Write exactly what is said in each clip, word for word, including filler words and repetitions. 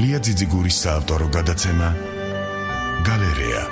ლია ძიძიგურის საავტორო გადაცემა გალერეა.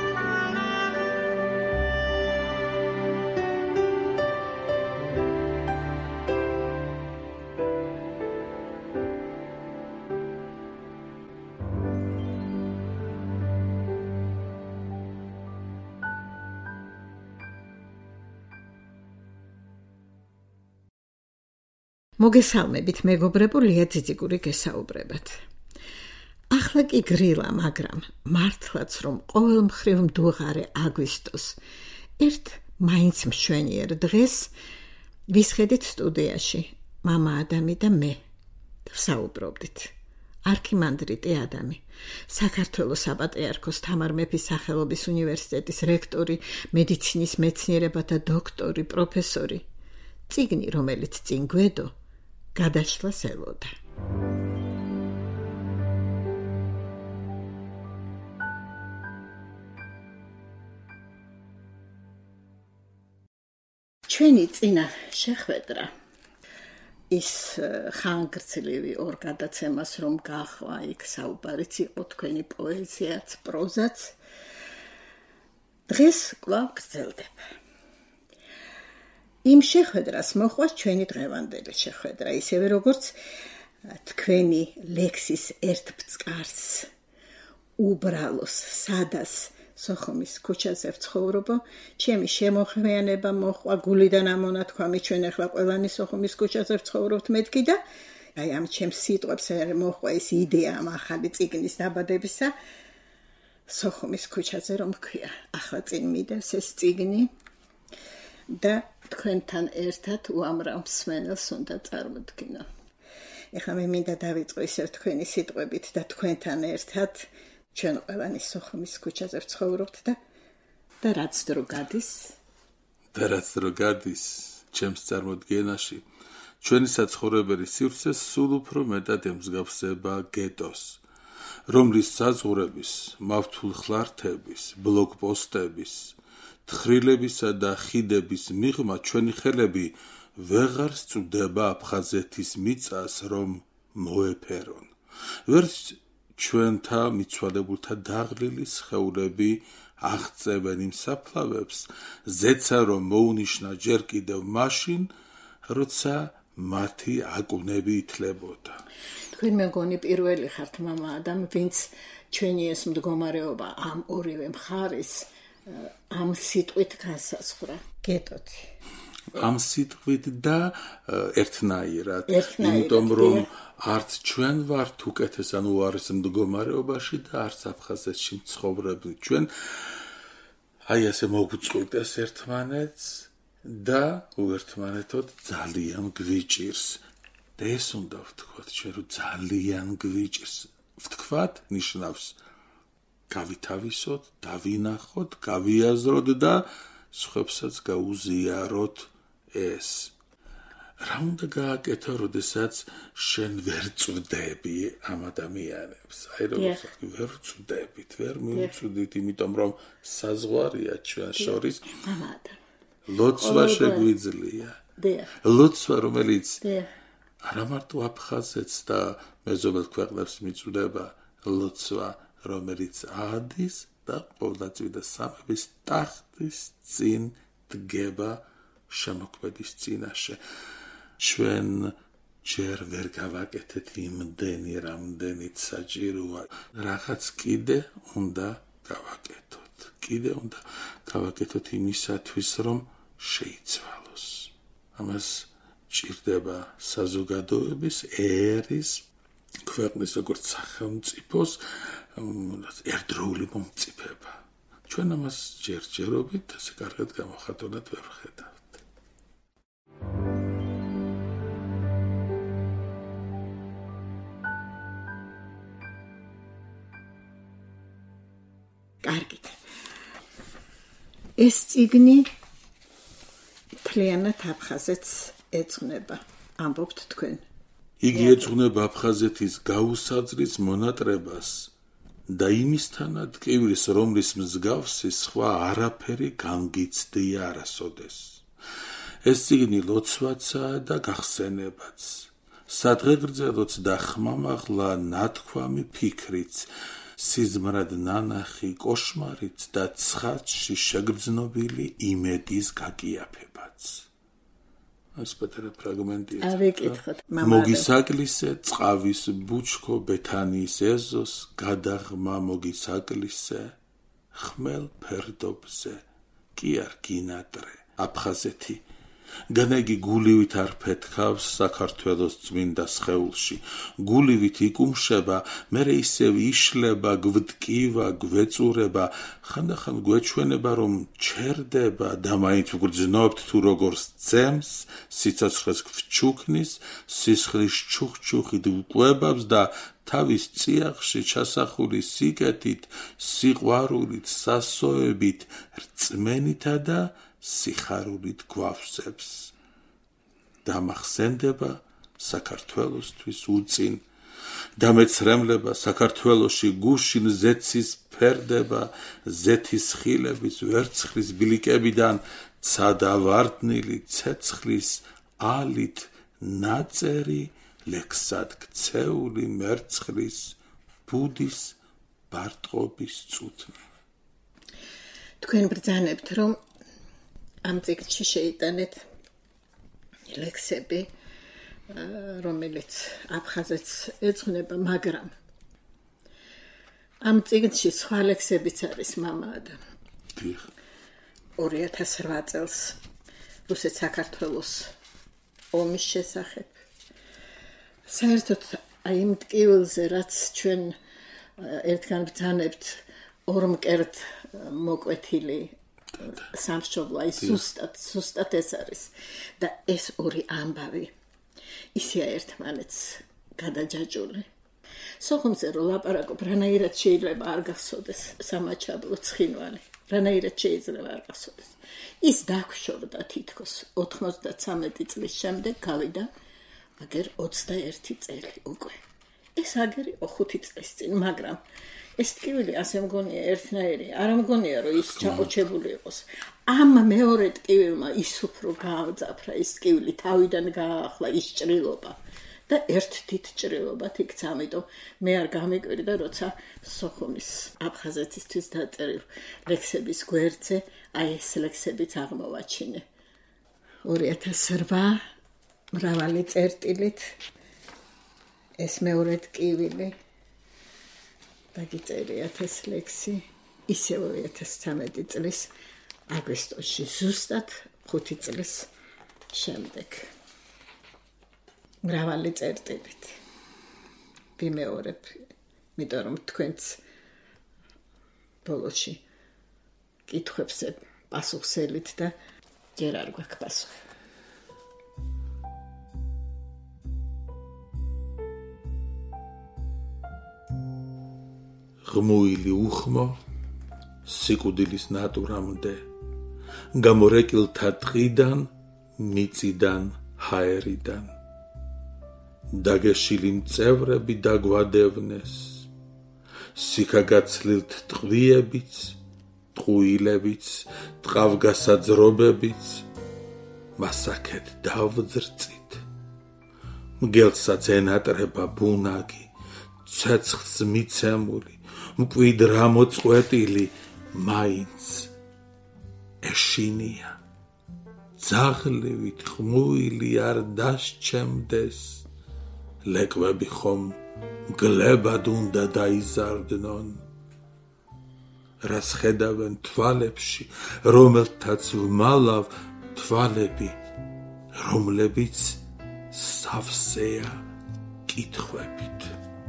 მოგესალმებით, მეგობრებო, ლია ძიძიგური გესაუბრებათ. ახლა კი გრილა, მაგრამ მართლაც რომ ყოველ მხრივ მდუღარე აგვისტოს ერთ მაინც მშვენიერ დღეს ვისხედით სტუდიაში მამა ადამი და მე ვსაუბრობდით. არქიმანდრიტი ადამი, საქართველოს საპატრიარქოს თამარ მეფის სახელობის უნივერსიტეტის რექტორი, მედიცინის მეცნიერებათა დოქტორი, პროფესორი, წიგნი, რომელიც წინ გვედო, გადაშლას ელოდა. ჩვენი წინა შეხვედრა ის ხანგრძლივი ორ გადაცემას რომ გახვა, იქ საუბარიც იყო თქვენი პოეზიაც, პროზაც, დღეს კვლავ გრძელდება. იმ შეხვედრას მოხვა ჩვენი დღევანდელი შეხვედრა, ისევე როგორც თქვენი ლექსის ერთ ბწკარს, უბრალოს, სადას სოხუმის ქუჩაზე ვცხოვრობო, ჩემი შემოხმიანება მოხვა, გულიდან ამონათქვამი, ჩვენ ახლა ყველანი სოხუმის ქუჩაზე ვცხოვრობთ მეთქი და აი ამ ჩემს სიტყვებს მოხვა ის იდეა ამ ახალი წიგნის დაბადებისა, სოხუმის ქუჩაზე რომ ქვია. ახლა წინ მიდევს ეს წიგნი და თქვენთან ერთად უამრავ მსმენელს უნდა წარმოვდგინო. ეხლა მე მინდა დავიწყო ისევ თქვენი სიტყვებით და თქვენთან ერთად ჩვენ ყველანი სოხუმის ქუჩაზე ვცხოვრობთ და და რაც დრო გადის და რაც დრო გადის ჩემს წარმოდგენაში ჩვენი საცხოვრებელი სივრცე სულ უფრო მეტად ემსგავსება გეტოს, რომლის საზღვრების, მავთულ ხლართების, ბლოკპოსტების, თხრილებისა და ხიდების მიღმა ჩვენი ხელები ვეღარ სწვდება აფხაზეთის მიწას რომ მოეფერონ. ვერც ჩვენთა მიცვალებულთა დაღლილი სხეულები აღწევენ იმ საფლავებს, ზეცა რომ მოუნიშნა ჯერ კიდევ მაშინ, როცა მათი აკუნები ითლებოდა. თქვენ მეგონი პირველი ხართ მამა ადამ, ვინც ჩვენი ეს მდგომარეობა ამ ორივე მხარის ამ სიტყვით განსაზღვრა. გეტოთი. ამ სიტყვით და ერთნაირად, იმიტომ რომ არც ჩვენ ვართ უკეთეს ან უარეს მდგომარეობაში და არც აფხაზეთში მცხოვრები ჩვენ აი ასე მოგვწყვიტეს ერთმანეთს და უერთმანეთოდ ძალიან გვიჭირს. და ეს უნდა ვთქვათ ჩვენ რომ ძალიან გვიჭირს. ვთქვათ ნიშნავს გავითავისოთ, დავინახოთ, გავიაზროთ და სხვებსაც გაუზიაროთ ეს. რა უნდა გააკეთო, როდესაც შენ ვერ წვდები ამ ადამიანებს? აი რომ ვერ წვდებით, ვერ მიუწვდით, იმიტომ რომ საზღვარია ჩვენ შორის. ლოცვა შეგვიძლია. ლოცვა, რომელიც არა მარტო აფხაზეთს და მეზობელ ქვეყნებს მიწვდება, ლოცვა რომელიც ადის და ყოვლადწმიდა სამების ტახტის წინ დგება შემოქმედის წინაშე. ჩვენ ჯერ ვერ გავაკეთეთ იმდენი, რამდენიც საჭიროა. რაღაც კიდე უნდა გავაკეთოთ. კიდე უნდა გავაკეთოთ იმისათვის, რომ შეიცვალოს. ამას ჭირდება საზოგადოების, ერის, ქვეყნის როგორც სახელმწიფოს ერთდროული მომწიფება. ჩვენ ამას ჯერჯერობით ასე კარგად გამოხატულად ვერ ვხედავთ. კარგით. ეს წიგნი მთლიანად აფხაზეთს ეძღვნება, ამბობთ თქვენ. იგი ეძღვნება აფხაზეთის გაუსაძრის მონატრებას და იმისთანად კივრის, რომლის მსგავსი სხვა არაფერი გამგიცდია არასოდეს. ეს წიგნი ლოცვაცაა და გახსენებაც. სადღეგრძელოც და ხმამაღლა ნათქვამი ფიქრიც, სიზმრად ნანახი კოშმარიც და ცხადში შეგრძნობილი იმედის გაკიაფებაც. ეს პატარა ფრაგმენტია. ავიკითხოთ, მამა. მოგისაკლისე წყავის ბუჩქო ბეთანიის ეზოს გადაღმა მოგისაკლისე ხმელ ფერდობზე კი არ გინატრე აფხაზეთი. განაგი გულივით არ ფეთქავს საქართველოს წმინდა სხეულში. გულივით იკუმშება, მერე ისევ იშლება, გვტკივა, გვეწურება, ხანდახან გვეჩვენება, რომ ჩერდება და მაინც ვგრძნობთ თუ როგორ სცემს, სიცოცხლეს გვჩუქნის, სისხლის ჩუხჩუხით ვკვებავს და თავის წიაღში ჩასახული სიკეთით, სიყვარულით, სასოებით, რწმენითა და სიხარულით გვავსებს. დამახსენდება საქართველოსთვის უწინ, დამეცრემლება საქართველოში გუშინ ზეცის ფერდება, ზეთის ხილების ვერცხლის ბილიკებიდან ცადა ვარდნილი ცეცხლის ალით ნაწერი ლექსად ქცეული მერცხლის ბუდის ბარტყობის წუთნი. თქვენ ბრძანებთ, რომ ამ წიგნში შეიტანეთ ლექსები, რომელიც აფხაზეთს ეძღვნება, მაგრამ ამ წიგნში სხვა ლექსებიც არის, მამა ადამ. ორი ათას რვა წელს რუსეთ-საქართველოს ომის შესახებ. საერთოდ აი იმ ტკივილზე, რაც ჩვენ ერთგან ბრძანებთ, ორმკერდ მოკვეთილი სამშობლო, აი სუსტად, სუსტად ეს არის და ეს ორი ამბავი ისეა ერთმანეთს გადაჯაჭული. სოხუმზე რო ლაპარაკობ, რანაირად შეიძლება არ გახსოვდეს სამაჩაბლო ცხინვალი, რანაირად შეიძლება არ გახსოვდეს. ის დაგშორდა თითქოს ოთხმოცდათრამეტი წლის შემდეგ გავიდა, აგერ ოცდაერთი წელი უკვე. ეს აგერ იყო ხუთი წლის წინ, მაგრამ ეს ტკივილი ასე მგონია ერთნაირი, არ მგონია რომ ის ჩაყოჩებული იყოს. ამ მეორე ტკივილმა ის უფრო გაამძაფრა, ის ტკივილი თავიდან გააახლა ის ჭრილობა და ერთ თით ჭრილობად იქცა, ამიტომ მე არ გამიკვირდა, როცა სოხუმის აფხაზეთისთვის დაწერილ ლექსების გვერდზე აი ეს ლექსებიც აღმოვაჩინე. ორი ათას რვა მრავალი წერტილით ეს მეორე ტკივილი დაგიწერიათ ეს ლექსი ისევ ორი ათას ცხრამეტი წლის აგვისტოში, ზუსტად ხუთი წლის შემდეგ. მრავალი წერტილით ვიმეორებ, იმიტომ რომ თქვენც ბოლოში კითხვებზე პასუხსელით და ჯერ არ გვაქვს პასუხი. ღმუილი უხმო სიკვდილის ნატურამდე, გამორეკილთა ტყიდან, მიწიდან, ჰაერიდან. დაგეშილი მწევრები დაგვადევნეს, სიქაგაცლილთ ტყვიებიც, ტყუილებიც, ტყავგასაძრობებიც, მასაკეთ დავძრწით. მგელსაც ენატრება ბუნაგი, ცეცხლს მიცემული, მკვიდრა მოწყვეტილი, მაინც ეშინია. ძაღლივით ხმუილი არ დასჩემდეს, ლეკვები ხომ მგლებად უნდა დაიზარდნონ. რას ხედავენ თვალებში, რომელთაც ვმალავ თვალები, რომლებიც სავსეა კითხვებით.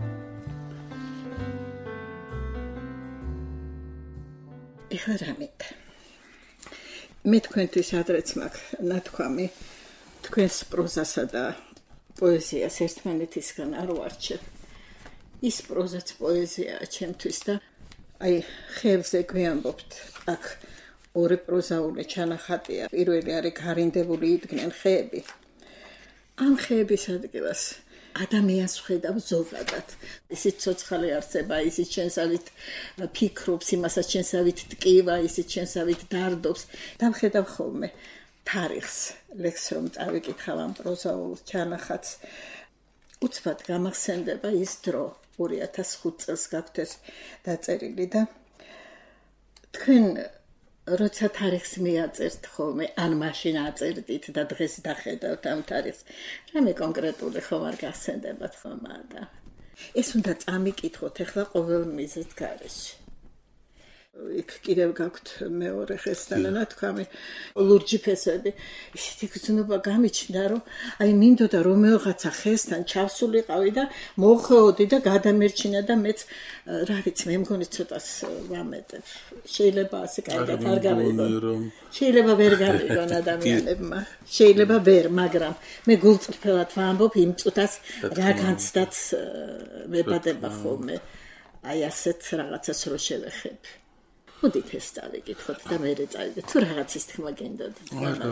ეხლა რამეთ. მე თქვენთვის ადრეც მაქვს ნათქვამი, თქვენს პროზასა და პოეზიას ერთმანეთისგან არ ვარჩევ. ის პროზაც პოეზიაა ჩემთვის და აი ხეებზე გვიამბობთ, აქ ორი პროზაული ჩანახატია. პირველი არის გარინდებული იდგნენ ხეები. ამ ხეების ადგილას ადამიანს ვხედავ ზოგადად. ისიც ცოცხალი არსება, ისიც ჩვენსავით ფიქრობს, იმასაც ჩვენსავით ტკივა, ისიც ჩვენსავით დარდობს. დავხედავ ხოლმე თარიღს, ლექს რომ წავიკითხავ ამ პროზაულ ჩანახატს, უცბად გამახსენდება ის დრო ორი ათას ხუთ წელს გაქვთ ეს დაწერილი და თქვენ როცა თარიღს მიაწერთ ხოლმე ან მაშინ აწერდით და დღეს დახედავთ ამ თარიღს რამე კონკრეტული ხომ არ გახსენდებათ ხოლმე და ეს უნდა წამიკითხოთ ახლა ყოველ მიზეთ გარეშე იქ კიდევ გაქვთ მეორე ხესთანა თქვამი ლურჯი ფესები ისეთი გრძნობა გამიჩნდა რომ აი მინდოდა რომელღაცა ხესთან ჩავსულიყავი და მოხეოდი და გადამერჩინა და მეც რა ვიცი მე მგონი ცოტას ვამეტებ შეიძლება ასე კარგად არ გავიგონ შეიძლება ვერ გავიგონ ადამიანებმა შეიძლება ვერ მაგრამ მე გულწრფელად ვამბობ იმ წუთას რა განცდაც მებადება ხოლმე აი ასეთ რაღაცას რო შევეხები მოდით ეს წავიკითხოთ და მერე წავიდეთ თუ რაღაცის თქმა გინდოდით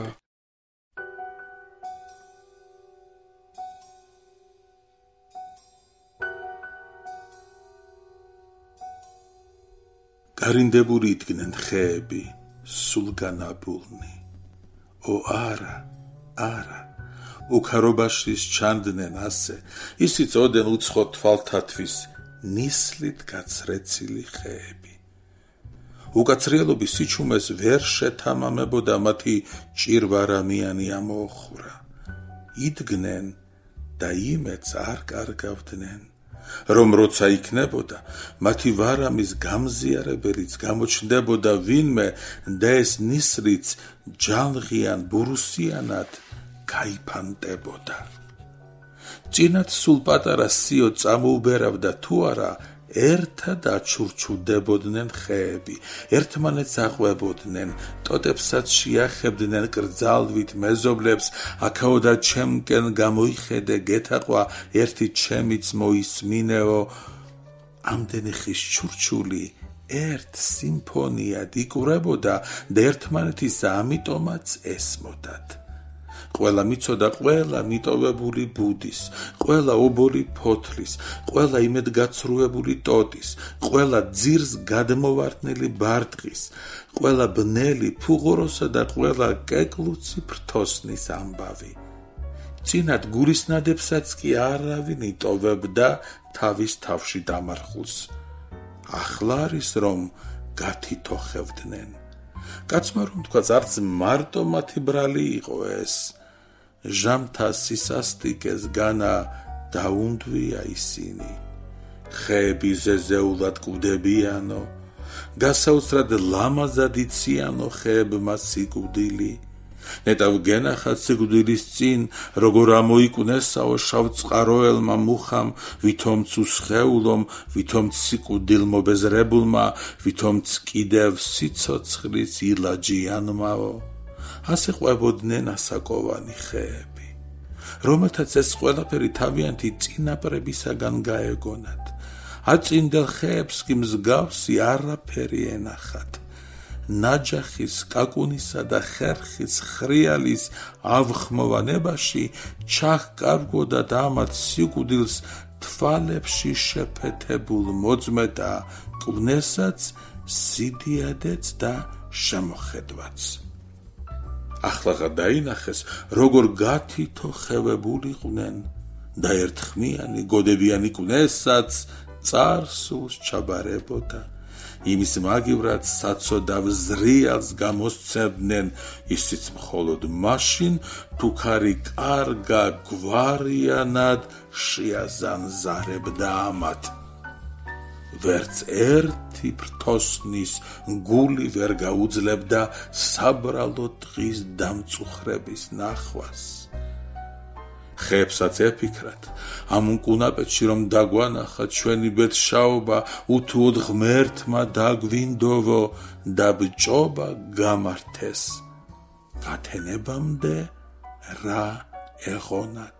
გარინდებული იდგნენ ხეები სულ განაბულნი ო არა არა უქარობაში ჩანდნენ ასე ისიც ოდენ უცხო თვალთათვის ნისლით გაცრეცილი ხეები უკაცრიელობის სიჩუმეს ვერ შეთამამებოდა მათი ჭირვარამიანი ამოხურა. იდგნენ და იმედს არ კარგავდნენ, რომ როცა იქნებოდა, მათი ვარამის გამზიარებელიც გამოჩნდებოდა ვინმე და ეს ნისლიც ჯანღიან ბურუსიანად გაიფანტებოდა. წინათ სულ პატარა სიო წამოუბერავდა თუ არა, ერთად აჩურჩუდებოდნენ ხეები, ერთმანეთს აყვებოდნენ, ტოტებსაც შეახებდნენ კრძალვით მეზობლებს, აქაოდა ჩემკენ გამოიხედე, გეთაყვა, ერთი ჩემიც მოისმინეო, ამდენი ხის ჩურჩული ერთ სიმფონიად იკვრებოდა და ერთმანეთის ამიტომაც ესმოდათ. ყველა მიცოდა ყველა მიტოვებული ბუდის, ყველა ობოლი ფოთლის, ყველა იმედგაცრუებული ტოტის, ყველა ძირს გადმოვარდნილი ბარტყის, ყველა ბნელი ფუღუროსა და ყველა კეკლუცი ფრთოსნის ამბავი. წინათ გულისნადებსაც კი არავინ იტოვებდა თავის თავში დამარხულს. ახლა არის რომ გათითოხევდნენ. კაცმა რომ თქვაც არც მარტო მათი ბრალი იყო ეს. ჟამთა სისასტიკეს განა დაუნდვია ისინი. ხეები ზეზეულად კვდებიანო, გასაოცრად ლამაზად იციანო ხეებმა სიკვდილი. ნეტავ გენახათ სიკვდილის წინ, როგორ ამოიკვნესაო შავწყაროელმა მუხამ, ვითომც უსხეულომ, ვითომც სიკვდილ მობეზრებულმა, ვითომც კიდევ სიცოცხლის ილაჯიანმაო. ასე ყვებოდნენ ასაკოვანი ხეები, რომელთაც ეს ყველაფერი თავიანთი წინაპრებისაგან გაეგონათ. აწინდელ ხეებს კი მსგავსი არაფერი ენახათ. ნაჯახის, კაკუნისა და ხერხის ხრიალის ავხმოვანებაში ჩაჰკარგოდა და ამათ სიკვდილს თვალებში შეფეთებულ მოძმედა, კვნესაც, სიდიადეც და შემოხედვაც. ახლა დაინახეს, როგორ გათითოხევებულიყვნენ და ერთხმიანი, გოდებიანი კვნესაც წარსულს ჩაბარებოდა. იმის მაგივრად საცოდავ ზრიალს გამოსცემდნენ, ისიც მხოლოდ მაშინ, თუ ქარი კარგა გვარიანად შეაზანზარებდა ამათ. ვერც ერთი ფრთოსნის გული ვერ გაუძლებდა საბრალო დღის დამწუხრების ნახვას. ხეებსაც ეფიქრათ, ამ უკუნაპეთში რომ დაგვანახა ჩვენი ბედშაობა, უთუოდ ღმერთმა დაგვინდოვო და ბჭობა გამართეს. გათენებამდე რა ეღონათ.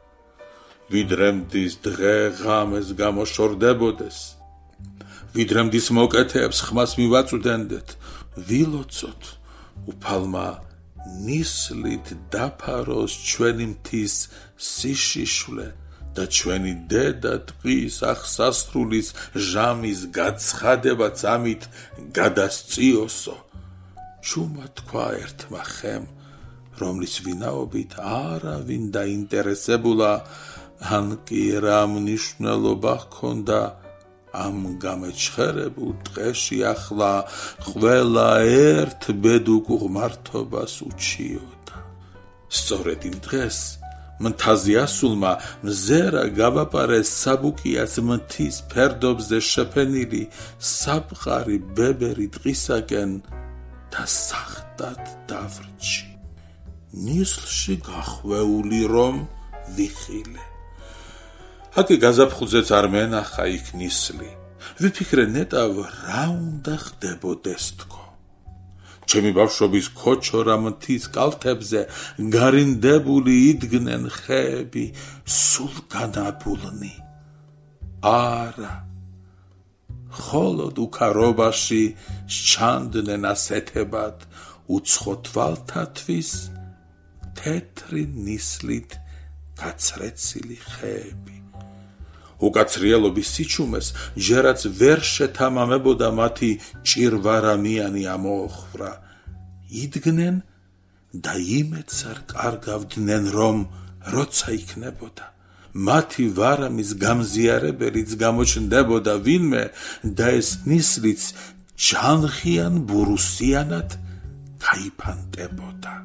ვიდრემდის დღე ღამეს გამოშორდებოდეს, ვიდრემდის მოკეთეებს ხმას მივაწვდენდეთ, ვილოცოთ, უფალმა ნისლით დაფაროს ჩვენი მთის სიშიშვლე და ჩვენი დედა ტყის აღსასრულის ჟამის გაცხადებაც ამით გადასწიოსო. ჩუმა თქვა ერთმა ხემ, რომლის ვინაობით არავინ დაინტერესებულა, ან კი რა მნიშვნელობა ჰქონდა ამ გამეჩხერებულ დღეში ახლა ყველა ერთ ბედუკ ღმართობას უჩიოდა. სწორედ იმ დღეს მთაზე ასულმა მზერა გავაპარეს საბუკიას მთის ფერდობზე შეფენილი საფყარი ბებერი დღისაკენ და სახტად დავრჩი. ნისლში გახვეული რომ ვიხილე. აკი გაზაფხულზეც არ მენახა იქ ნისლი. ვიფიქრე ნეტავ რა უნდა ხდებოდეს თქო. ჩემი ბავშვობის ქოჩორა მთის კალთებზე გარინდებული იდგნენ ხეები სულ განაბულნი. არა, ხოლოდ უქარობაში სჩანდნენ ასეთებად უცხო თვალთათვის თეთრი ნისლით გაცრეცილი ხეები. უკაცრიელობის სიჩუმეს ჯერაც ვერ შეთამამებოდა მათი ჭირვარამიანი ამოხრა. იდგნენ და იმედს არ კარგავდნენ რომ როცა იქნებოდა მათი ვარამის გამზიარებელიც გამოჩნდებოდა ვინმე და ეს ნისლიც ჯანხიან ბურუსიანად გაიფანტებოდა.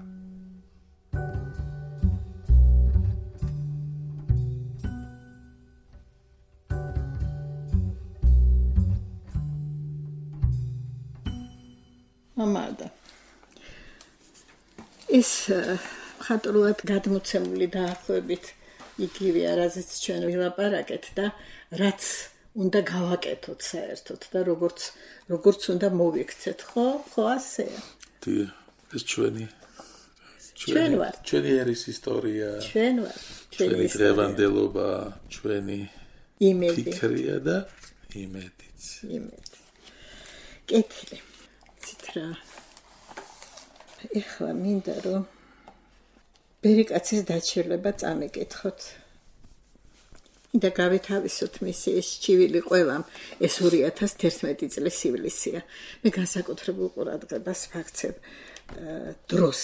ამადა ეს ხატრულად გადმოცემული დაახლოებით იგივეა რაზეც ჩვენ ვილაპარაკეთ და რაც უნდა გავაკეთოთ საერთოდ და როგორც როგორც უნდა მოვიქცეთ ხო ხო ასეა დიახ ეს ჩვენი ჩვენ ვარ ჩვენი ერის ისტორია ჩვენ ვარ ჩვენი დღევანდელობა ჩვენი იმედი ფიქრია და იმედიც იმედი კეთილი ცითრა ეხლა მინდა რომ ბერიკაცის დაჩერლება წამეკითხოთ. და გავითავისოთ მისი ეს ჩივილი ყველამ ეს ორი ათას თერთმეტი წლის ივლისია. მე განსაკუთრებულ ყურადღებას ვაქცევ დროს.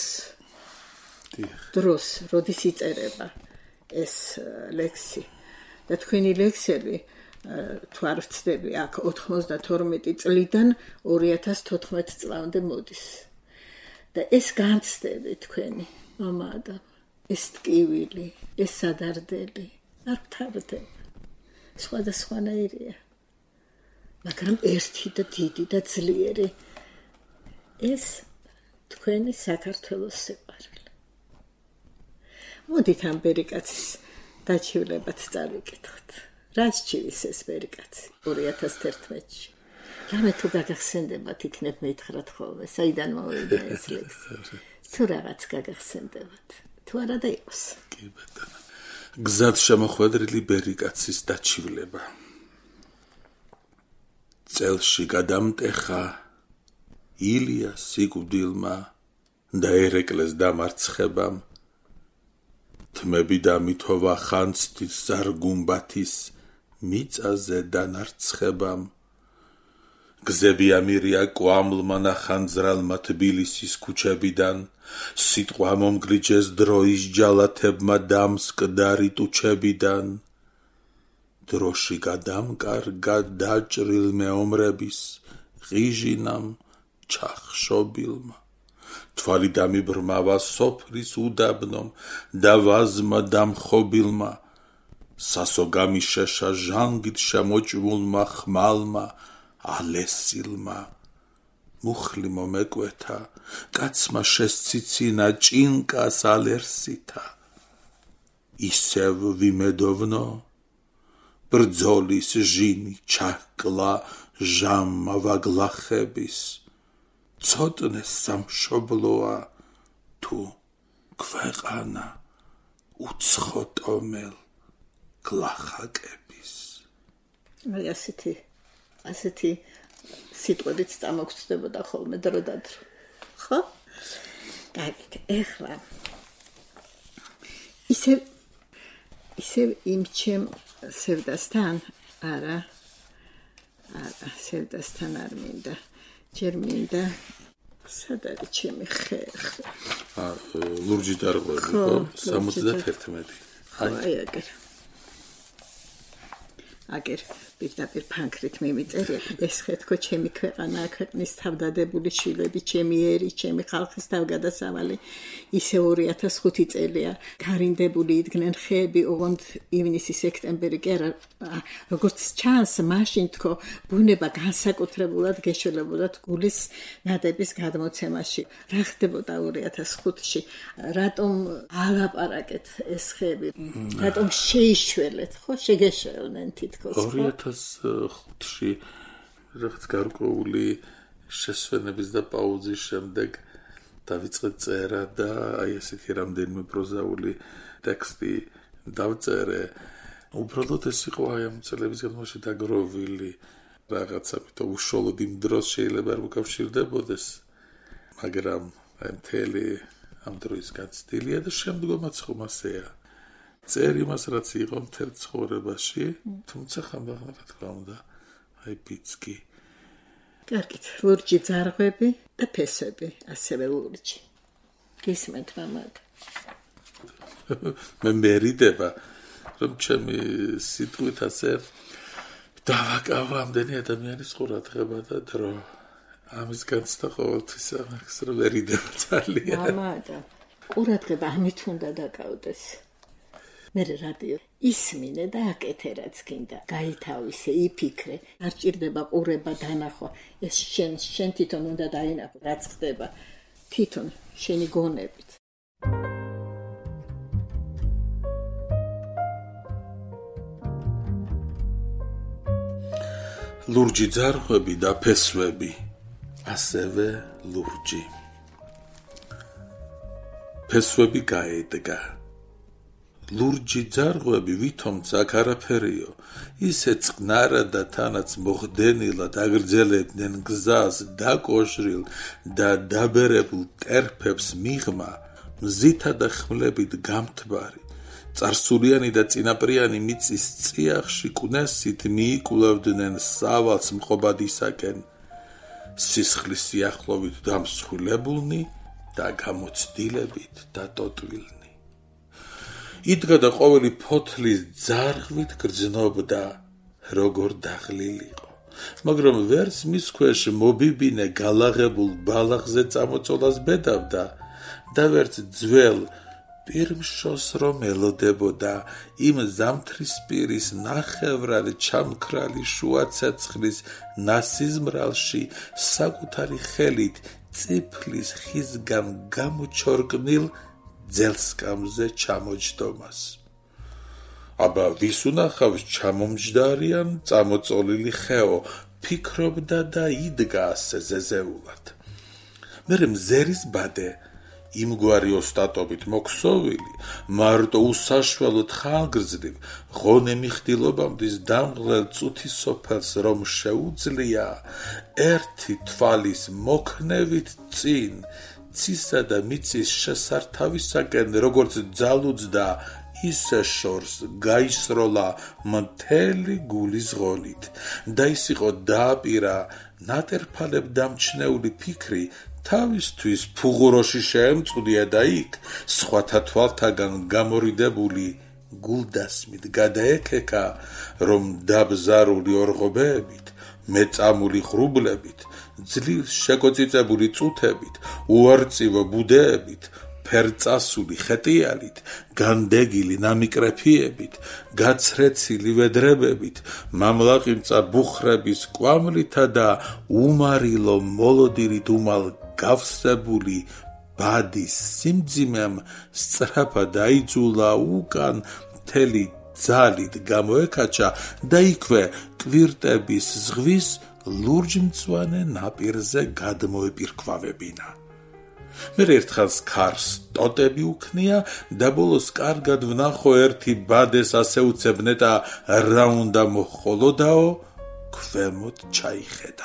დროს, როდის იწერება ეს ლექსი. და თქვენი ლექსები თუ არ ვცდები აქ ოთხმოცდათორმეტი წლიდან ორი ათას თოთხმეტ წლამდე მოდის. და ეს განცდები თქვენი მამადა ეს ტკივილი, ეს სადარდელი არ ვთარდება. სხვადასხვანაირია. მაგრამ ერთი და დიდი და ძლიერი ეს თქვენი საქართველოს სიყვარული. მოდით ამ ბერიკაცის დაჩივლებად წავიკითხოთ. რას ჩივის ეს ბერიკაცი ორი ათას თერთმეტში? რამე თუ გაგახსენდებათ იქნებ მითხრათ ხოლმე, საიდან მოვიდა ეს ლექსი. თუ რაღაც გაგახსენდებათ, თუ არა და იყოს. კი ბატონო. გზად შემოხვედრილი ბერიკაცის დაჩივლება. წელში გადამტეხა ილიას სიკვდილმა და ერეკლეს დამარცხებამ თმები დამითოვა ხანძთის ზარგუმბათის მიწაზე დანარცხებამ გზები ამირია კვამლმა ნახანძრალმა თბილისის ქუჩებიდან სიტყვა მომგლიჯეს დროის ჯალათებმა დამსკდარი ტუჩებიდან დროში გადამკარგა დაჭრილ მეომრების ღიჟინამ ჩახშობილმა თვალი დამიბრმავა სოფლის უდაბნომ და ვაზმა დამხობილმა სასო გამიშეშა ჟანგით შემოჭმულმა ხმალმა ალესილმა მუხლი მომეკვეთა კაცმა შესციცინა ჭინკას ალერსითა ისევ ვიმედოვნო ბრძოლის ჟინი ჩაჰკლა ჟამმა ვაგლახების ცოტნე სამშობლოა თუ ქვეყანა უცხოტომელ გლახაკების აი ასეთი ასეთი სიტყვებიც წამოგწდებოდა ხოლმე დრო და დრო. ხო? კარგი, ეხლა ისე ისე იმ ჩემ სევდასთან არა არა სევდასთან არ მინდა ჯერ მინდა სად არის ჩემი ხერხი ა ლურჯი დარღვევი ხო სამოცდათერთმეტი აი ეგრე აგერ პირდაპირ ფანქრით მიმიწერია ეს ხეთქო ჩემი ქვეყანა ქვეყნის თავდადებული შვილები ჩემი ერი ჩემი ხალხის თავგადასავალი ისე ორი ათას ხუთი წელია გარინდებული იდგნენ ხეები ოღონდ ივნისი სექტემბერი კი არა როგორც ჩანს მაშინ თქო ბუნება განსაკუთრებულად გეშველებოდა გულის ნადების გადმოცემაში რა ხდებოდა ორი ათას ხუთში რატომ ალაპარაკეთ ეს ხეები რატომ შეიშველეთ ხო შეგეშველნენ თითქოს ორი ათას ხუთში რაღაც გარკვეული შესვენების და პაუზის შემდეგ დავიწყე წერა და აი ესეთი რამდენიმე პროზაული ტექსტი დავწერე უბრალოდ ეს იყო აი ამ წლების განმავლობაში დაგროვილი რაღაცა თვითონ უშუალოდ იმ დროს შეიძლება არ მოკავშირდებოდეს მაგრამ აი მთელი ამ დროის გაცდილია და შემდგომაც ხომ ასეა წერ იმას რაც იყო მთელ ცხოვრებაში თუმცა ხანდახან რა თქმა უნდა აი პიცკი კარგით ლურჯი ძარღვები და ფესვები ასევე ლურჯი გისმენთ მამაკ მე მერიდება რომ ჩემი სიტყვით ასე დავაკავა ამდენი ადამიანის ყურადღება და დრო ამის განცდა ყოველთვის ამას რომ მერიდება ძალიან მამაკა ყურადღება ამით უნდა დაკავდეს მე რადიო ისმინე და აკეთე რაც გინდა გაითავისე იფიქრე არ ჭირდება ყურება დანახვა ეს შენ შენ თვითონ უნდა დაინახო რაც ხდება თვითონ შენი გონებით ლურჯი ძარღვები და ფესვები ასევე ლურჯი ფესვები გაედგა ლურჯი ძარღვები ვითომც აქ არაფერიო ისე წყნარა და თანაც მოხდენილად აგრძელებდნენ გზას დაკოშრილ და დაბერებულ ტერფებს მიღმა მზითა და ხმლებით გამთბარი წარსულიანი და წინაპრიანი მიწის წიაღში კვნესით მიიკვლევდნენ სავალს მყობადისაკენ სისხლის სიახლოვით დამსხვილებულნი და გამოცდილებით დატოტვილნი იდგა და ყოველი ფოთლის ძარღვით გრძნობდა როგორ დაღლილიყო მაგრამ ვერც მის ქვეშ მობიბინე გალაღებულ ბალახზე წამოწოლას ბედავდა და ვერც ძველ პირმშოს რომ ელოდებოდა იმ ზამთრისპირის ნახევრად ჩამქრალი შუა ცეცხლის ნასიზმრალში საკუთარი ხელით წიფლის ხისგან გამოჩორკნილ ძელსკამზე ჩამოჯდომას აბა ვის უნახავს ჩამომჯდარიან წამოწოლილი ხეო ფიქრობდა და იდგა ასე ზეზეულად მერე მზერის ბადე იმგვარი ოსტატობით მოქსოვილი მარტო უსაშველოდ ხალგრძლივ ღონე მიხდილობამდის დამღლელ წუთის სოფელს რომ შეუძლია ერთი თვალის მოქნევით წინ ცისა და მიწის შესართავისაკენ როგორც ძალუძდა ისე შორს გაისროლა მთელი გულის ღონით და ის იყო დააპირა ნატერფალებ დამჩნეული ფიქრი თავისთვის ფუღუროში შეემწყვდია და იქ სხვათა თვალთაგან გამორიდებული გულდასმით გადაეკეკა რომ დაბზარული ორღობებით მეწამული ღრუბლებით ძლივ შეკოწიწებული წუთებით უარწივო ბუდეებით ფერწასული ხეტიალით განდეგილი ნამიკრეფიებით გაცრეცილი ვედრებებით მამლაყიმწა ბუხრების კვამლითა და უმარილო მოლოდინით უმალ გავსებული ბადის სიმძიმემ სწრაფად დაიძულა უკან მთელი ძალით გამოეკაჩა და იქვე კვირტების ზღვის ლურჯმწვანე ნაპირზე გადმოეპირქვავებინა მე ერთხანს ქარს ტოტები უქნია და ბოლოს კარგად ვნახო ერთი ბადეს ასე უცებნე და რა უნდა მოხოლოდაო ქვემოთ ჩაიხედა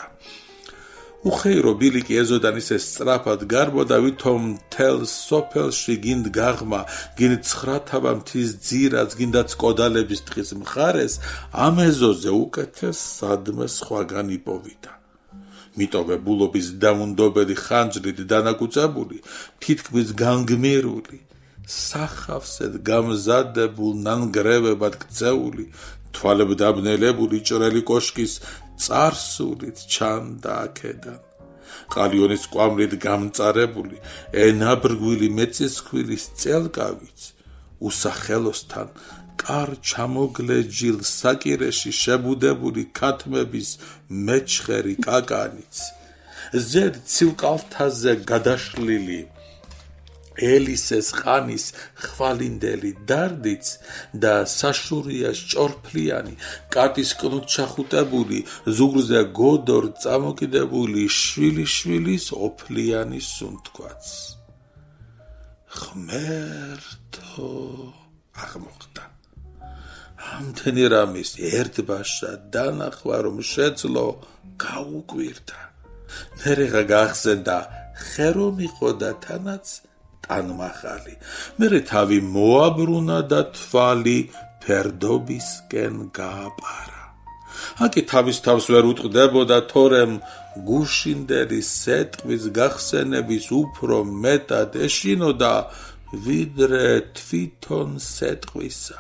უხეირო ბილიკი ეზოდან ისე სწრაფად გარბოდა ვითომ მთელ სოფელში გინდ გაღმა გინდ ცხრათავა მთის ძირას გინდაც კოდალების ტყის მხარეს ამ ეზოზე უკეთეს სადმე სხვაგან იპოვიდა მიტოვებულობის დაუნდობელი ხანჯლით დანაკუწებული თითქმის განგმირული სახავსად გამზადებულ ნანგრევებად გწეული თვალები დაბნელებული ჭრელი კოშკის წარსულით ჩანდა აქედან. ყალიონის კვამლით გამწარებული ენაბრგვილი მეწისქვილის წელკავიც უსახელოსთან კარ ჩამოგლეჯილ საკირეში შებუდებული ქათმების მეჩხერი კაკანიც ზედ ცილკალთაზე გადაშლილი ელისეს ხანის ხვალინდელი დარდიც და საშურიას ჭორფლიანი კატის კნუთ ჩახუტებული ზუგრზე გოდორ წამოკიდებული შვილი შვილის ოფლიანი სუნთქვაც ღმერთო აღმოხდა ამდენი რამის ერთბაშა დანახვა რომ შეძლო გაუკვირდა მერეღა გაახსენდა ხერო მიყოდა თანაც ტანმახალი მერე თავი მოაბრუნა და თვალი ფერდობისკენ გააპარა აკი თავის თავს ვერ უტყდებოდა თორემ გუშინდელი სეტყვის გახსენების უფრო მეტად ეშინოდა ვიდრე თვითონ სეტყვისა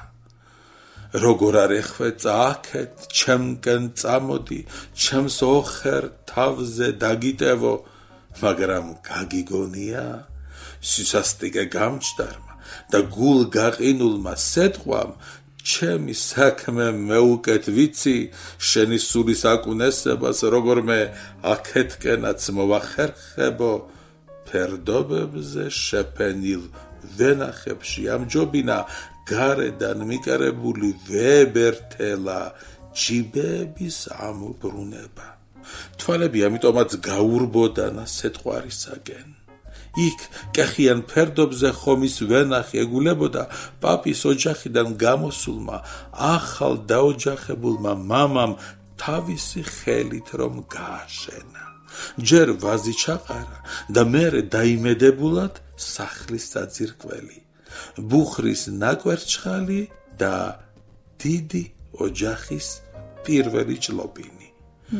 როგორ არ ეხვეწა აქეთ ჩემკენ წამოდი ჩემს ოხერ თავზე დაგიტევო მაგრამ გაგიგონია სისასტიკე გამჭდარმა და გულ გაყინულმა სეტყვამ ჩემი საქმე მეუკეთ ვიცი შენი სულის აკუნესებას როგორმე აქეთკენაც მოვახერხებო ფერდობებზე შეფენილ ვენახებში ამჯობინა გარედან მიკარებული ვებერთელა ჯიბების ამობრუნება თვალები ამიტომაც გაურბოდანა სეტყვარისაგენ იქ კეხიან ფერდობზე ხომის ვენახი ეგულებოდა პაპის ოჯახიდან გამოსულმა ახალ დაოჯახებულმა მამამ თავისი ხელით რომ გააშენა ჯერ ვაზი ჩაყარა და მერე დაიმედებულად სახლის საძირკველი ბუხრის ნაკვერჩხალი და დიდი ოჯახის პირველი ჭლობინი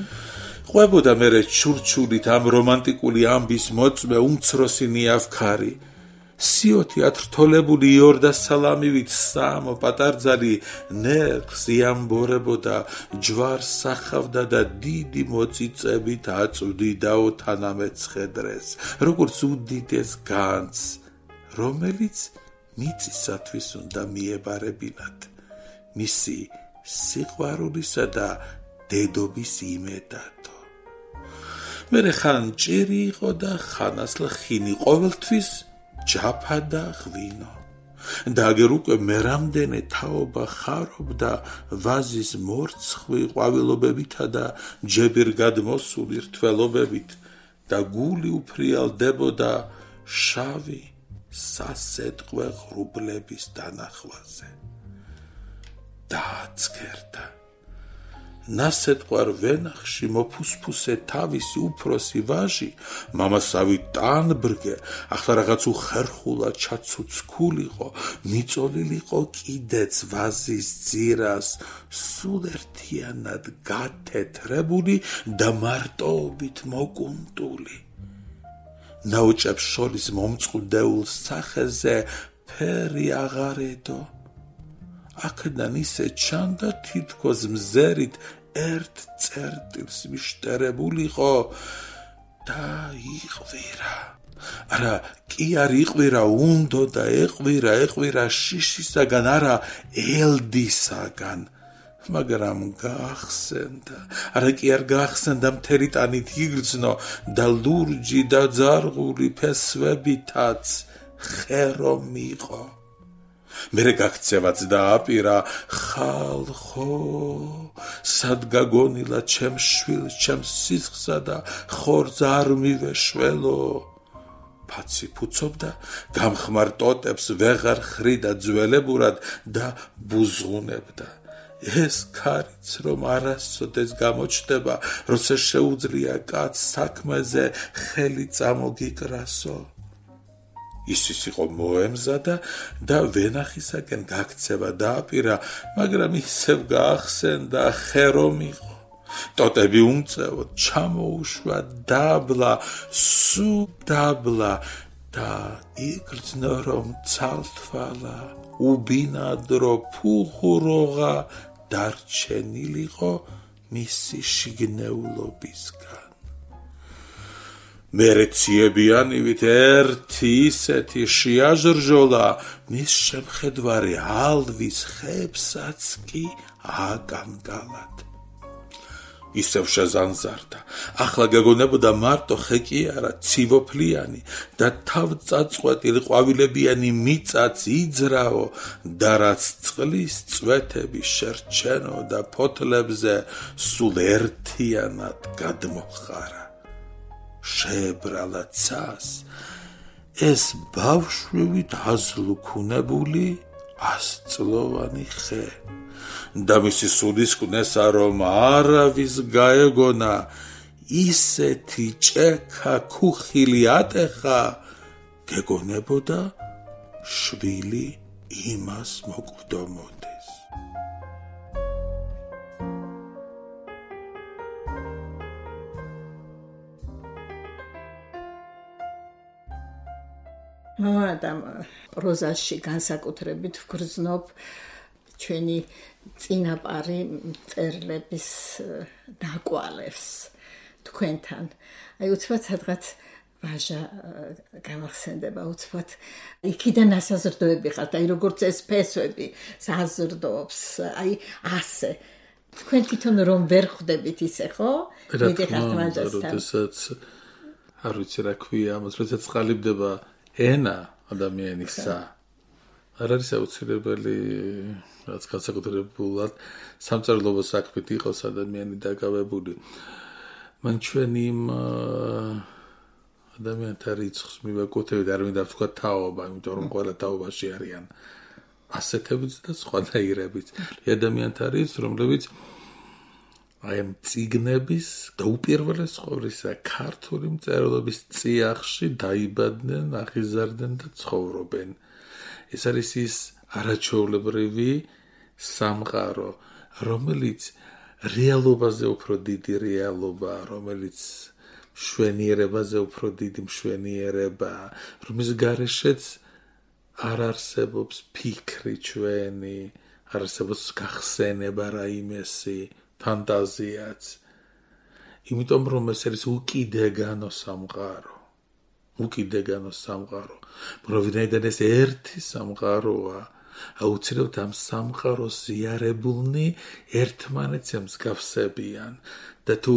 ყვებოდა მერე ჩურჩულით ამ რომანტიკული ამბის მოწმე უმცროსი ნიავქარი სიოთი ათრთოლებული იორდა სალამივით სამო პატარძალი ნერხს იამბორებოდა ჯვარს სახავდა და დიდი მოწიწებით აწვდიდაო თანამეცხედრეს როგორც უდიდეს განძს რომელიც მიწისათვის უნდა მიებარებინათ მისი სიყვარულისა და დედობის იმედათო მერე ხან ჭირი იყო და ხანასლა ხინი ყოველთვის ჯაფა და ღვინო და აგერ უკვე მერამდენე თაობა ხარობდა ვაზის მორცხვი ყვავილობებითა და ჯებირ გადმოსული რთველობებით და გული უფრიალდებოდა შავი სასეტყვე ღრუბლების დანახვაზე დააცქერდა ნასეტყვარ ვენახში მოფუსფუსე თავისი უფროსი ვაჟი მამასავი ტანბრგე ახლა რაღაც უხერხულა ჩაცუცქულიყო მიწოლილიყო კიდეც ვაზის ძირას სულ ერთიანად გათეთრებული და მარტოობით მოკუნტული ნაოჭებს შორის მომწყვილ სახეზე ფერი აღარედო აქედან ისე ჩანდა თითქოს მზერით ერთ წერტილს მიშტერებულიყო და იყვირა არა კი არ იყვირა უნდო და ეყვირა ეყვირა შიშისაგან არა ელდისაგან მაგრამ გაახსენდა არა კი არ გაახსენდა მთელი ტანით იგრძნო და ლურჯი და ძარღული ფესვებითაც ხერო მიყო მერე გაქცევაც დააპირა ხალხო სად გაგონილა ჩემს შვილს ჩემს სისხლსა და ხორცს არ მივეშველო ფაცი ფუცობდა გამხმარ ტოტებს ვეღარ ხრიდა ძველებურად და ბუზღუნებდა ეს ქარიც რომ არასოდეს გამოჩნდება როცა შეუძლია კაცს საქმეზე ხელი წამოგიკრასო ისიც იყო მოემზადა და ვენახისაკენ გაქცევა დააპირა მაგრამ ისევ გაახსენდა ხერო მიყო ტოტები უმწევოდ ჩამოუშვა დაბლა სუ დაბლა და იგრძნო რომ ცალთვალა უბინადრო ფუღუროღა დარჩენილიყო მისი შიგნეულობისგან. მერეციებიანივით ერთი ისეთი შეაჟრჟოლა, მის შემხედვარი ალვის ხებსაც კი აგანგალად. ისევ შეზანზარდა, ახლა გეგონებოდა მარტო ხე კი არა, ცივოფლიანი და თავწაწყვეტილი ყვავილებიანი მიწაც იძრაო და რაც წყლის წვეთები შერჩენოდა ფოთლებზე, სულ ერთიანად გადმოხარა. შეებრალა ცას, ეს ბავშვივით აზლუქუნებული ასწლოვანი ხე. და მისი სულისკვნესა რომ არავის გაეგონა, ისეთი ჭექა ქუხილი ატეხა, გეგონებოდა შვილი იმას მოკვდომოდეს. მამადამ პროზაში განსაკუთრებით ვგრძნობ ჩვენი წინაპარი მწერლების დაკვალებს თქვენთან. აი უცბად სადღაც ვაჟა გამახსენდება, უცბად იქიდან ასაზრდოები ხართ, აი როგორც ეს ფესვები საზრდოობს, აი ასე. თქვენ თვითონ რომ ვერ ხვდებით ისე, ხო? მიდიხართ ვაჟასთან. როდესაც არ ვიცი რა ქვია, ამას როდესაც ყალიბდება ენა ადამიანისა. არ არის აუცილებელი რაც განსაკუთრებულად სამწერლობო საქმით იყოს ადამიანი დაკავებული. მან ჩვენი იმ ადამიანთა რიცხვს მივაკუთვნებით, არ მინდა ვთქვა თაობა, იმიტომ რომ ყველა თაობაში არიან ასეთებიც და სხვადასხვაირებიც. ადამიანთა რიცხვს, რომლებიც აი ამ წიგნების და უპირველეს ყოვლისა ქართული მწერლობის წიაღში დაიბადნენ, აღიზარდნენ და ცხოვრობენ. ეს არის ის არაჩვეულებრივი სამყარო, რომელიც რეალობაზე უფრო დიდი რეალობა, რომელიც მშვენიერებაზე უფრო დიდი მშვენიერება, რომლის გარეშეც არ არსებობს ფიქრი ჩვენი, არ არსებობს გახსენება რაიმესი, ფანტაზიაც. იმიტომ რომ ეს არის უკიდეგანო სამყარო. უკიდეგანო სამყარო. მოვიდნეიდან ეს ერთი სამყაროა. აუცილებლად ამ სამყაროს ზიარებულნი ერთმანეთს მსგავსებიან და თუ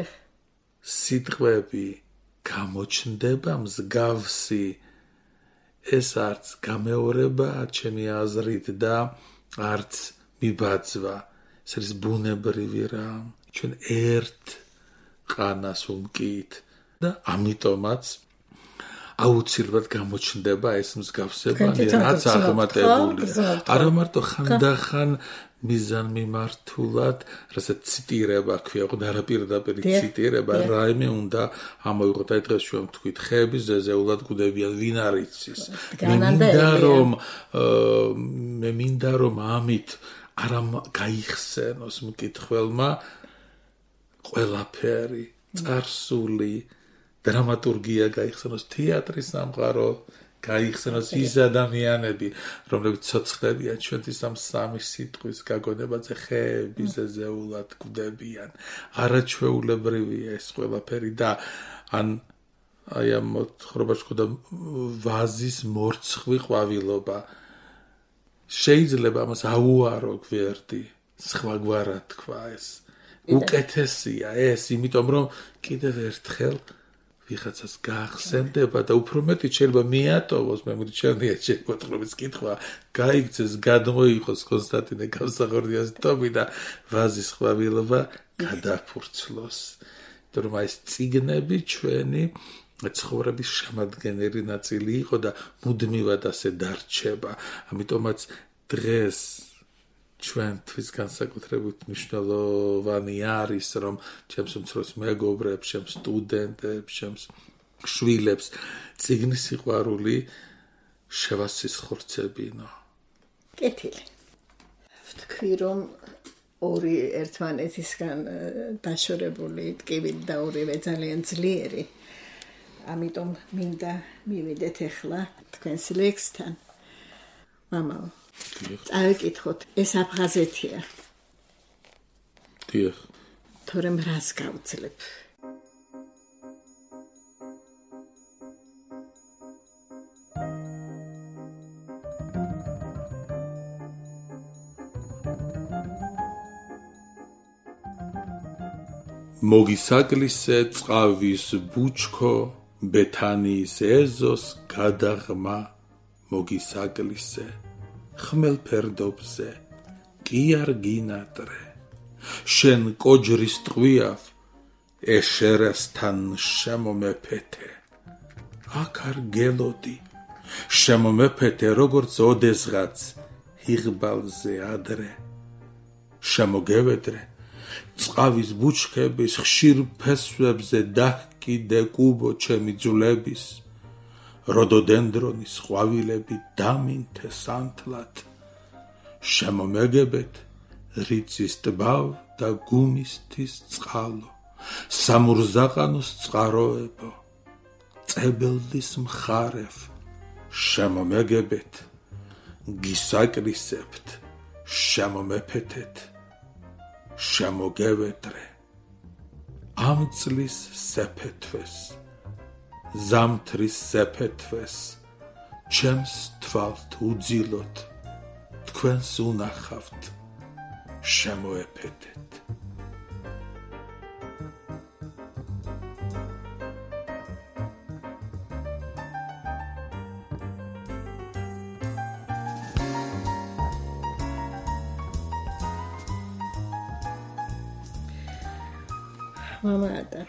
სიტყვები გამოჩნდება მსგავსი, ეს არც გამეორებაა ჩემი აზრით და არც მიბაძვა. ეს არის ბუნებრივი რამ. ჩვენ ერთ ყანას ვმკით და ამიტომაც აუცილებლად გამოჩნდება ეს მსგავსებანი, რაც აღმატებულია. არა მარტო ხანდახან მიზანმიმართულად, რასაც ციტირება ქვია, ხო, არაპირდაპირი ციტირება, რაიმე უნდა ამოიღოთ. აი დღეს ჩვენ ვთქვით, ხეები ზეზეულად კვდებიან, ვინ არ იცის. მე მინდა რომ მე მინდა რომ ამით არა გაიხსენოს მკითხველმა ყველაფერი, წარსული დრამატურგია გაიხსენოს, თეატრის სამყარო გაიხსენოს, ის ადამიანები, რომლებიც ცოცხლებიან ჩვენთვის ამ სამი სიტყვის გაგონებაზე, ხეები ზეზეულად კვდებიან. არაჩვეულებრივია ეს ყველაფერი და ან აი ამ მოთხრობაში ხოდა ვაზის მორცხვი ყვავილობა. შეიძლება ამას აუარო გვერდი, სხვაგვარად თქვა ეს. უკეთესია ეს, იმიტომ რომ კიდევ ერთხელ ვიღაცას გაახსენდება და უფრო მეტი შეიძლება მიატოვოს, მე მრჩენია შეგვეთხრობის კითხვა, გაიქცეს, გადმოიღოს კონსტანტინე გამსახურდიას ტომი და ვაზის ყვავილობა გადაფურცლოს. იმიტომ რომ ეს წიგნები ჩვენი ცხოვრების შემადგენელი ნაწილი იყო და მუდმივად ასე დარჩება. ამიტომაც დღეს ჩვენთვის განსაკუთრებით მნიშვნელოვანი არის, რომ ჩემს უმცროს მეგობრებს, ჩემს სტუდენტებს, ჩემს შვილებს წიგნის სიყვარული შევასისხორცებინო. კეთილი. ვთქვი, რომ ორი ერთმანეთისგან დაშორებული ტკივილი და ორივე ძალიან ძლიერი. ამიტომ მინდა მივიდეთ ახლა თქვენს ლექსთან. მამაო, წავიკითხოთ, ეს აფხაზეთია. დიახ. თორემ რას გავძლებ? მოგისაკლისე წყავის ბუჩქო, ბეთანიის ეზოს გადაღმა მოგისაკლისე, ხმელ ფერდობზე კი არ გინატრე, შენ კოჯრის ტყვიავ, ეშერასთან შემომეფეთე, აქ არ გელოდი, შემომეფეთე როგორც ოდესღაც იღბალზე ადრე, შემოგევედრე, წყავის ბუჩქების ხშირ ფესვებზე დაჰკიდე კუბო ჩემი ძვლების, როდოდენდრონის ყვავილები დამინთე სანთლად, შემომეგებეთ რიწის ტბავ და გუმისთის წყალო, სამურზაყანოს წყაროებო, წებელდის მხარევ, შემომეგებეთ, გისაკრისებთ, შემომეფეთეთ, შემოგევედრე, ამ წლის სეფეთვეს, ზამთრის სეფეთვეს, ჩემს თვალთ უძილოთ, თქვენს უნახავთ, შემოეფეთეთ. მამადა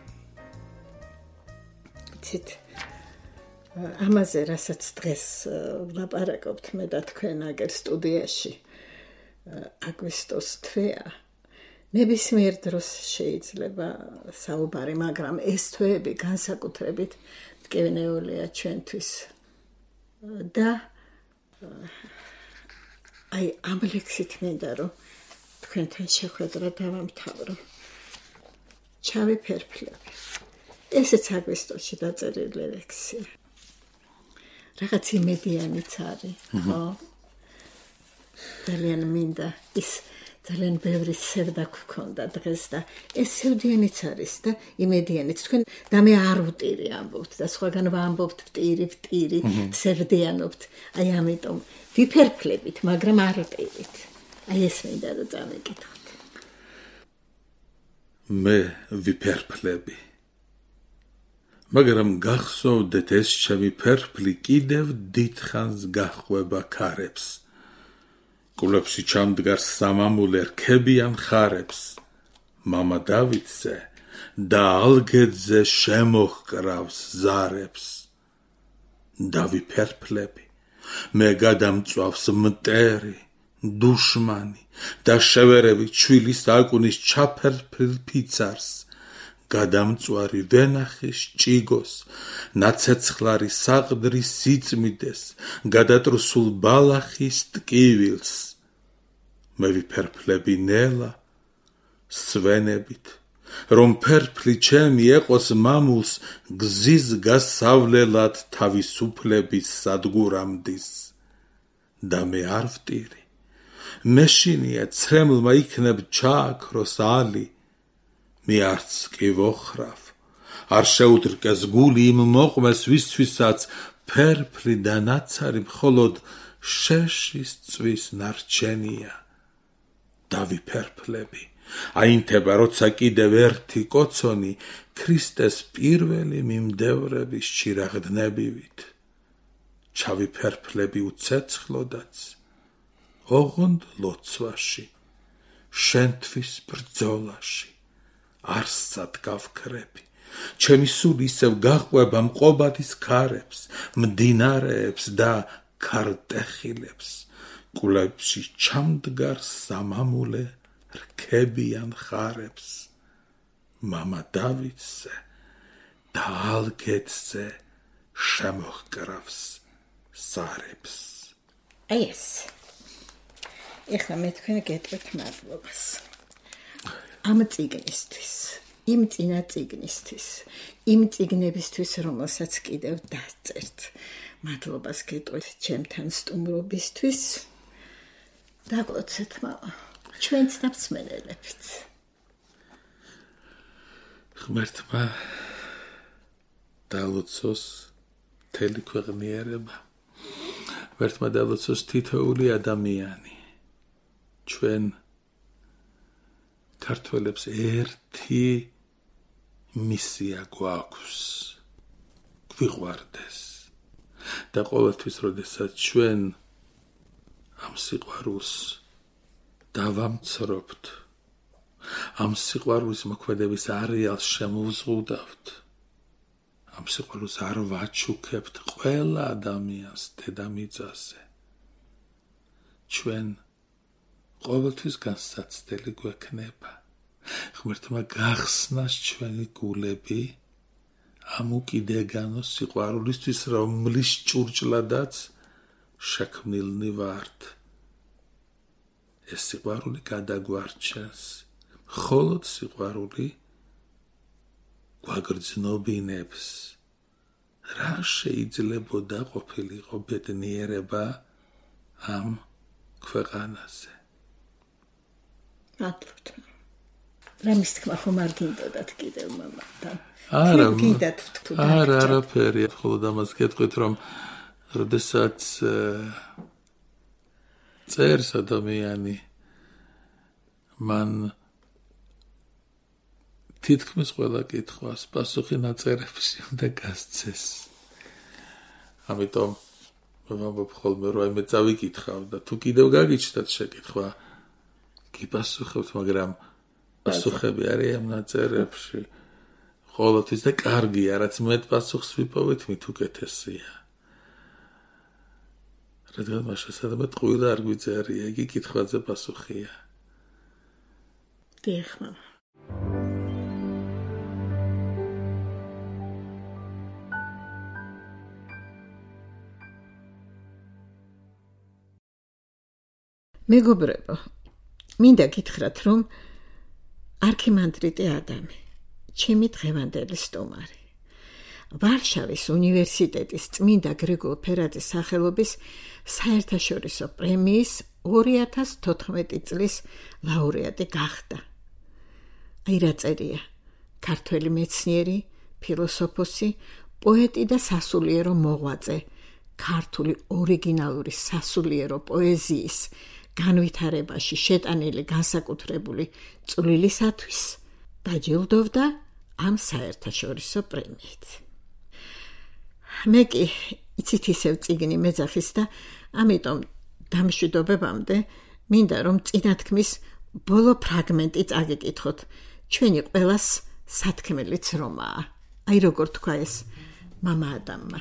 ცით ამაზე რასაც დღეს ვლაპარაკობთ მე და თქვენ აგერ სტუდიაში აგვისტოს თვეა ნებისმიერ დროს შეიძლება საუბარი, მაგრამ ეს თვეები განსაკუთრებით მტკივნეულია ჩვენთვის და აი ამ ლექსით მინდა რომ თქვენთან შეხვედრა დავამთავრო. ჩავი ფერფლები. ესეც აგვისტოში დაწერილი ლექსია. რაღაც იმედიანიც არის, ხო? ძალიან მინდა ის ძალიან ბევრი სევდა გქონდა დღეს და ეს სევდიანიც არის და იმედიანიც. თქვენ და მე არ ვტირი ამბობთ და სხვაგან ვამბობთ ვტირი, ვტირი, სევდიანობთ. აი ამიტომ ვიფერფლებით, მაგრამ არ ვტირით. აი ეს მინდა რომ წამეკითხოთ. მე ვიფერფლები. მაგრამ გახსოვდეთ ეს ჩემი ფერფლი კიდევ დიდხანს გაჰყვება ქარებს. კულებში ჩამდგარ სამამულე რქებიან ხარებს. მამა დავითზე და ალგედზე შემოჰკრავს ზარებს. დავიფერფლები. მე გადამწვავს მტერი, დუშმანი და შევერევი ჩვილის აკუნის ჩაფერფლ ფიცარს. გადამწვარი ვენახის ჭიგოს, ნაცეცხლარი საყდრის სიწმიდეს, გადატრუსულ ბალახის ტკივილს. მე ვიფერფლები ნელა, სვენებით, რომ ფერფლი ჩემი ეყოს მამულს გზის გასავლელად თავისუფლების სადგურამდის. და მე არ ვტირი. მეშინია ცრემლმა იქნებ ჩააქროს ალი, მე არც კი ვოხრავ, არ შეუდრკეს გული იმ მოყმეს ვისთვისაც ფერფლი და ნაცარი მხოლოდ შეშის წვის ნარჩენია. დავიფერფლები, აინთება როცა კიდევ ერთი კოცონი ქრისტეს პირველი მიმდევრების ჩირაღდნებივით. ჩავიფერფლები უცეცხლოდაც, ოღონდ ლოცვაში, შენთვის ბრძოლაში, არსად გავქრები. ჩემი სული ისევ გაჰყვება მყობადის ქარებს, მდინარეებს და ქარტეხილებს. კულებში ჩამდგარ სამამულე რქებიან ხარებს. მამა დავითზე და ალგედზე შემოჰკრავს ზარებს. აი ეს. ეხლა მე თქვენ გეტყვით მადლობას. ამ წიგნისთვის, იმ წინა წიგნისთვის, იმ წიგნებისთვის, რომელსაც კიდევ დაწერთ. მადლობას გეტყვით ჩემთან სტუმრობისთვის. დაგლოცეთ მამა, ჩვენც და მსმენელებიც. ღმერთმა დალოცოს მთელი ქვეყნიერება. ღმერთმა დალოცოს თითოეული ადამიანი. ჩვენ ქართველებს ერთი მისია გვაქვს. გვიყვარდეს. და ყოველთვის, როდესაც ჩვენ ამ სიყვარულს დავამცრობთ, ამ სიყვარულის მოქმედების არეალს შემოვზღუდავთ, ამ სიყვარულს არ ვაჩუქებთ ყველა ადამიანს დედამიწაზე, ჩვენ ყოველთვის განსაცდელი გვექნება. ღმერთმა გახსნას ჩვენი გულები ამ უკიდეგანო სიყვარულისთვის, რომლის ჭურჭლადაც შექმნილნი ვართ. ეს სიყვარული გადაგვარჩენს. მხოლოდ სიყვარული გვაგრძნობინებს. რა შეიძლებოდა ყოფილიყო ბედნიერება ამ ქვეყანაზე? მადლობთ. რამის თქმა ხომ არ გინდოდათ კიდევ მამათან? არა, გინდათ თუ არა, არაფერი. მხოლოდ ამას გეტყვით, რომ როდესაც წერს ადამიანი, მან თითქმის ყველა კითხვას პასუხი ნაწერებში უნდა გასცეს. ამიტომ ვამბობ ხოლმე, რომ აიმე წავიკითხავ და თუ კიდევ გაგიჩნდათ შეკითხვა, გიპასუხებთ, მაგრამ პასუხები არის ამ ნაწერებში. ყოველთვის და კარგია, რაც მეტ პასუხს ვიპოვეთ, მით უკეთესია. რადგან მაშინ სადღაც ტყუილი არ გვიწერია, იგი კითხვაზე პასუხია. დიახ, მამა. მეგობრებო, მინდა გითხრათ, რომ არქიმანდრიტი ადამი, ჩემი დღევანდელი სტუმარი, ვარშავის უნივერსიტეტის წმინდა გრიგოლ ფერაძის სახელობის საერთაშორისო პრემიის ორი ათას თოთხმეტი წლის ლაურეატი გახდა. აი რა წერია, ქართველი მეცნიერი, ფილოსოფოსი, პოეტი და სასულიერო მოღვაწე, ქართული ორიგინალური სასულიერო პოეზიის განვითარებაში შეტანილი განსაკუთრებული წვლილისათვის დაჯილდოვდა ამ საერთაშორისო პრემიით. მე კი იცით ისევ წიგნი მეძახის და ამიტომ დამშვიდობებამდე მინდა რომ წინათქმის ბოლო ფრაგმენტი წაგიკითხოთ. ჩვენი ყველას სათქმელიც რომაა. აი როგორ თქვა ეს მამა ადამმა.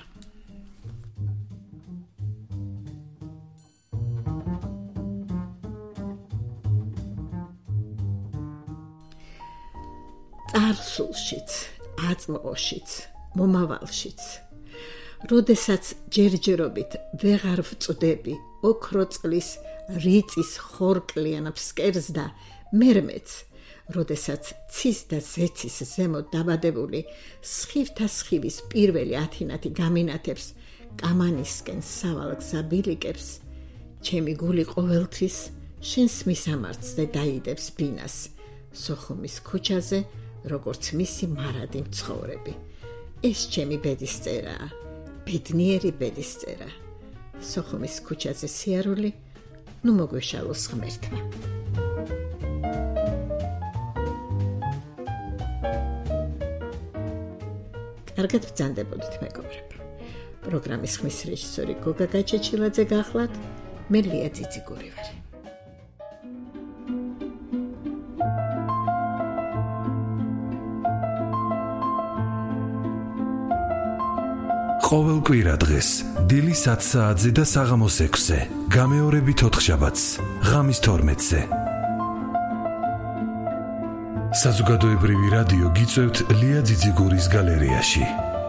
წარსულშიც, აწმყოშიც, მომავალშიც, როდესაც ჯერჯერობით ვეღარ ვწვდები ოქრო წყლის რიწის ხორკლიან ფსკერს და მერმეც, როდესაც ცის და ზეცის ზემოთ დაბადებული სხივთა სხივის პირველი ათინათი გამინათებს კამანისკენ სავალ გზაბილიკებს, ჩემი გული ყოველთვის შენს მისამართზე დაიდებს ბინას სოხუმის ქუჩაზე, როგორც მისი მარადი მცხოვრები. ეს ჩემი ბედისწერაა, ბედნიერი ბედისწერა. სოხუმის ქუჩაზე სიარული, ნუ მოგვეშალოს ღმერთმა. კარგად ბრძანდებოდით, მეგობრებო. პროგრამის ხმის რეჟისორი გოგა გაჩეჩილაძე გახლავთ, მე ლია ძიძიგური ვარ. ყოველ კვირა დღეს დილის ათი საათზე და საღამოს ექვსზე, გამეორებით ოთხშაბათს, ღამის თორმეტზე. საზოგადოებრივი რადიო გიწევთ ლია ძიძიგურის გალერეაში.